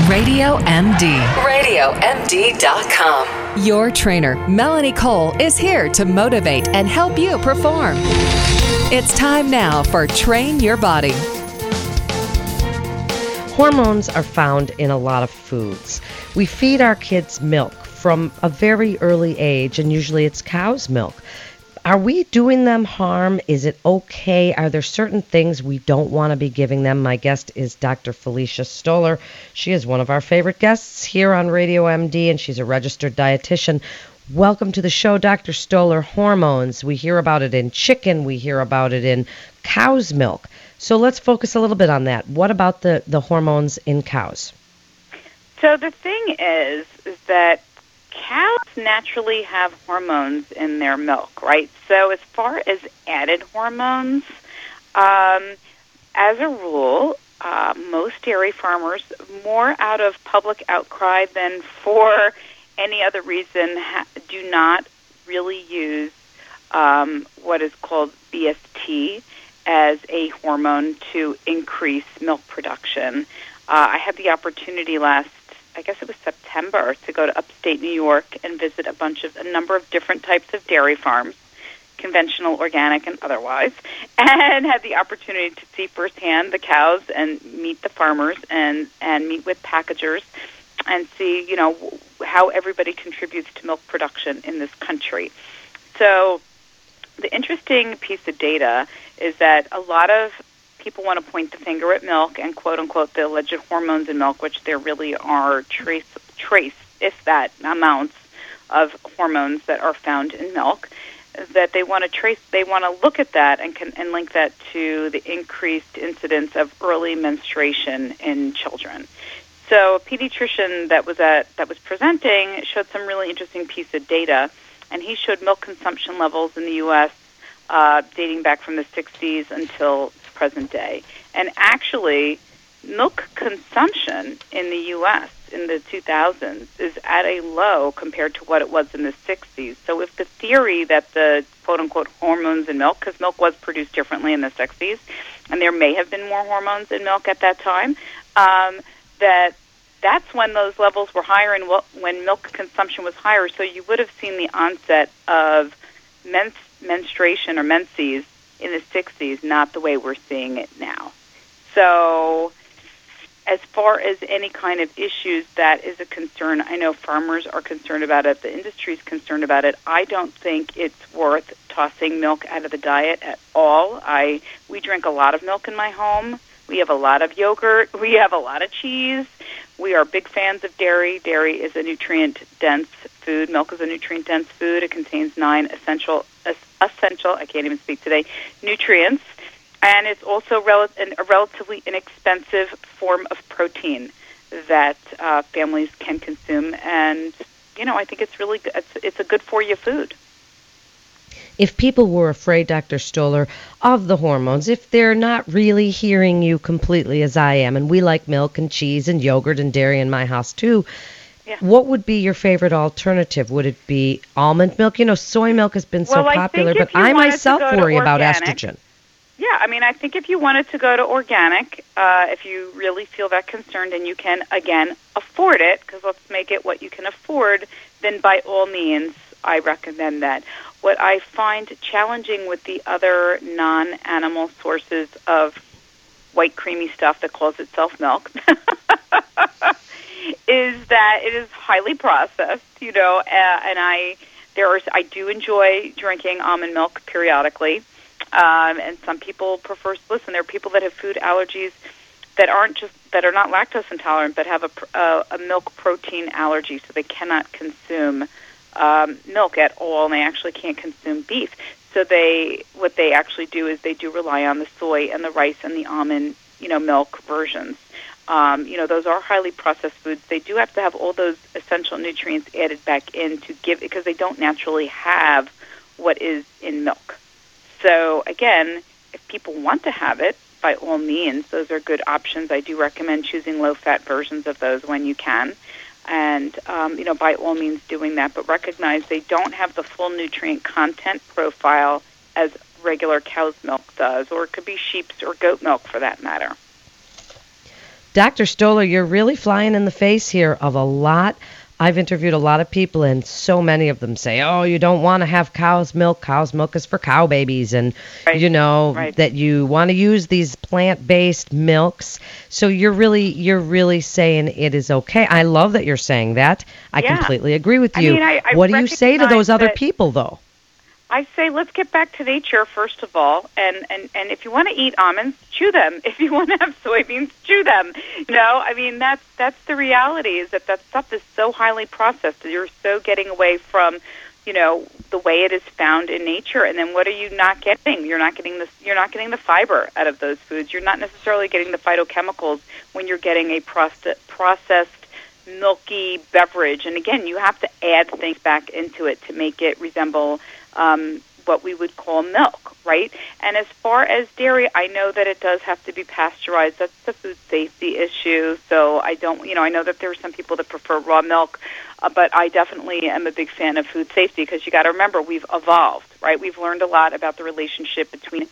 Radio MD. RadioMD.com. Your trainer, Melanie Cole, is here to motivate and help you perform. It's time now for Train Your Body. Hormones are found in a lot of foods. We feed our kids milk from a very early age, and usually it's cow's milk. Are we doing them harm? Is it okay? Are there certain things we don't want to be giving them? My guest is Dr. Felicia Stoller. She is one of our favorite guests here on Radio MD, and she's a registered dietitian. Welcome to the show, Dr. Stoller. Hormones. We hear about it in chicken. We hear about it in cow's milk. So let's focus a little bit on that. What about the hormones in cows? So the thing is that cows naturally have hormones in their milk, right? So as far as added hormones, as a rule, most dairy farmers, more out of public outcry than for any other reason, do not really use what is called BST as a hormone to increase milk production. I had the opportunity I guess it was September, to go to upstate New York and visit a number of different types of dairy farms, conventional, organic, and otherwise, and had the opportunity to see firsthand the cows and meet the farmers and meet with packagers and see, how everybody contributes to milk production in this country. So the interesting piece of data is that a lot of people want to point the finger at milk and quote-unquote the alleged hormones in milk, which there really are trace, if that, amounts of hormones that are found in milk, that they want to look at that and link that to the increased incidence of early menstruation in children. So a pediatrician that was presenting showed some really interesting piece of data, and he showed milk consumption levels in the U.S. Dating back from the 60s until present day. And actually, milk consumption in the U.S. in the 2000s is at a low compared to what it was in the 60s. So if the theory that the quote-unquote hormones in milk, because milk was produced differently in the 60s, and there may have been more hormones in milk at that time, that's when those levels were higher and when milk consumption was higher. So you would have seen the onset of menstruation or menses in the 60s, not the way we're seeing it now. So as far as any kind of issues, that is a concern. I know farmers are concerned about it. The industry is concerned about it. I don't think it's worth tossing milk out of the diet at all. We drink a lot of milk in my home. We have a lot of yogurt. We have a lot of cheese. We are big fans of dairy. Dairy is a nutrient-dense food. Milk is a nutrient-dense food. It contains 9 essential, I can't even speak today, nutrients. And it's also a relatively inexpensive form of protein that families can consume. And, I think it's really good. It's a good-for-you food. If people were afraid, Dr. Stoller, of the hormones, if they're not really hearing you completely as I am, and we like milk and cheese and yogurt and dairy in my house too, what would be your favorite alternative? Would it be almond milk? Soy milk has been so popular, but I myself worry about estrogen. Yeah, I think if you wanted to go to organic, if you really feel that concerned and you can, again, afford it, because let's make it what you can afford, then by all means, I recommend that. What I find challenging with the other non-animal sources of white creamy stuff that calls itself milk is that it is highly processed, and I do enjoy drinking almond milk periodically, and some people prefer. Listen, there are people that have food allergies that are not lactose intolerant, but have a milk protein allergy, so they cannot consume milk at all, and they actually can't consume beef. So what they actually do is they do rely on the soy and the rice and the almond, milk versions. Those are highly processed foods. They do have to have all those essential nutrients added back in to give, because they don't naturally have what is in milk. So again, if people want to have it, by all means, those are good options. I do recommend choosing low-fat versions of those when you can. And, by all means doing that, but recognize they don't have the full nutrient content profile as regular cow's milk does, or it could be sheep's or goat milk for that matter. Dr. Stoller, you're really flying in the face here of a lot. I've interviewed a lot of people, and so many of them say, oh, you don't want to have cow's milk. Cow's milk is for cow babies. And, Right. that you want to use these plant-based milks. So you're really saying it is okay. I love that you're saying that. I Yeah. completely agree with you. I What do you say to those recognize other that- people, though? I say let's get back to nature first of all, and if you want to eat almonds, chew them. If you want to have soybeans, chew them. That's the reality, is that stuff is so highly processed that you're so getting away from, the way it is found in nature. And then what are you not getting? You're not getting the fiber out of those foods. You're not necessarily getting the phytochemicals when you're getting a processed milky beverage. And again, you have to add things back into it to make it resemble what we would call milk, right? And as far as dairy, I know that it does have to be pasteurized. That's the food safety issue. So I know that there are some people that prefer raw milk, but I definitely am a big fan of food safety, because you got to remember, we've evolved, right? We've learned a lot about the relationship between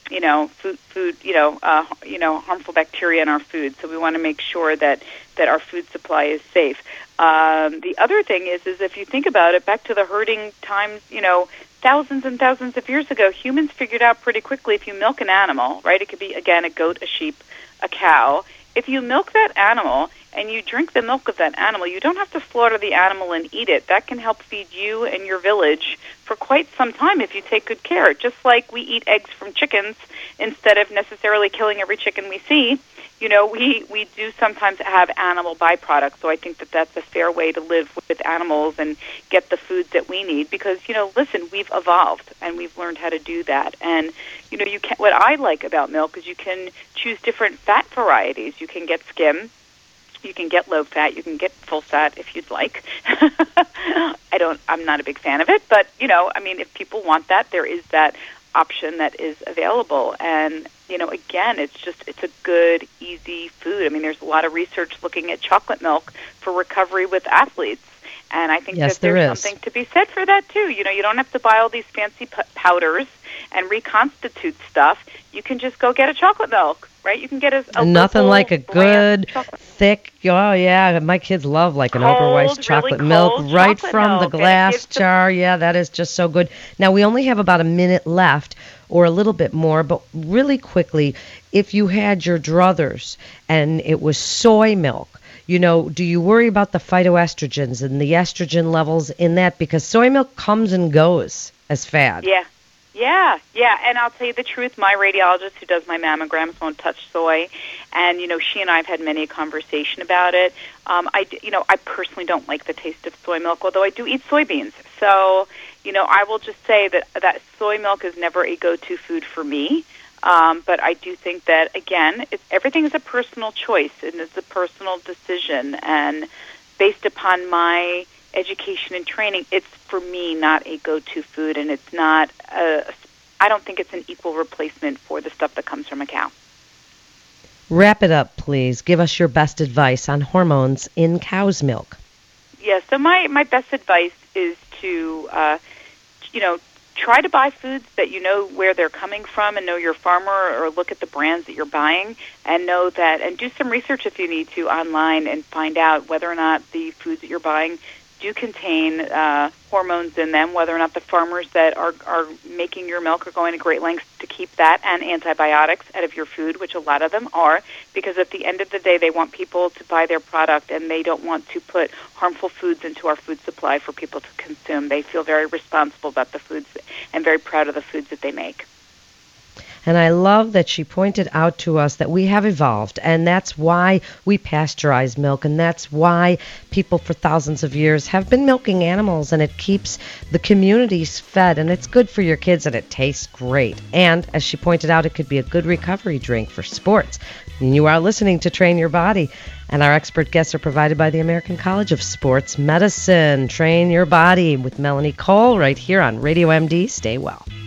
harmful bacteria in our food. So we want to make sure that our food supply is safe. The other thing is if you think about it, back to the herding times, thousands and thousands of years ago, humans figured out pretty quickly, if you milk an animal, right? It could be, again, a goat, a sheep, a cow. If you milk that animal and you drink the milk of that animal, you don't have to slaughter the animal and eat it. That can help feed you and your village for quite some time if you take good care. Just like we eat eggs from chickens instead of necessarily killing every chicken we see, we do sometimes have animal byproducts. So I think that that's a fair way to live with animals and get the food that we need, because, listen, we've evolved and we've learned how to do that. And, what I like about milk is you can choose different fat varieties. You can get skim. You can get low fat. You can get full fat if you'd like. I'm not a big fan of it, but, if people want that, there is that option that is available. And, again, it's a good, easy food. There's a lot of research looking at chocolate milk for recovery with athletes. And I think that there's something to be said for that, too. You don't have to buy all these fancy powders and reconstitute stuff. You can just go get a chocolate milk, right? You can get a nothing like a good, chocolate. thick, my kids love like an Oberweis chocolate really milk cold right chocolate from the milk. glass jar. Yeah, that is just so good. Now, we only have about a minute left, or a little bit more, but really quickly, if you had your druthers and it was soy milk, do you worry about the phytoestrogens and the estrogen levels in that? Because soy milk comes and goes as fad. Yeah. And I'll tell you the truth, my radiologist who does my mammograms won't touch soy. And, she and I have had many a conversation about it. I personally don't like the taste of soy milk, although I do eat soybeans. So, I will just say that soy milk is never a go-to food for me. But I do think that, again, everything is a personal choice and it's a personal decision. And based upon my education and training, it's, for me, not a go-to food, and it's not I don't think it's an equal replacement for the stuff that comes from a cow. Wrap it up, please. Give us your best advice on hormones in cow's milk. Yeah, so my best advice is to, try to buy foods that you know where they're coming from and know your farmer, or look at the brands that you're buying and know that, and do some research if you need to online and find out whether or not the foods that you're buying do contain hormones in them, whether or not the farmers that are making your milk are going to great lengths to keep that and antibiotics out of your food, which a lot of them are, because at the end of the day, they want people to buy their product and they don't want to put harmful foods into our food supply for people to consume. They feel very responsible about the foods and very proud of the foods that they make. And I love that she pointed out to us that we have evolved, and that's why we pasteurize milk, and that's why people for thousands of years have been milking animals, and it keeps the communities fed, and it's good for your kids, and it tastes great. And as she pointed out, it could be a good recovery drink for sports. And you are listening to Train Your Body, and our expert guests are provided by the American College of Sports Medicine. Train Your Body with Melanie Cole right here on Radio MD. Stay well.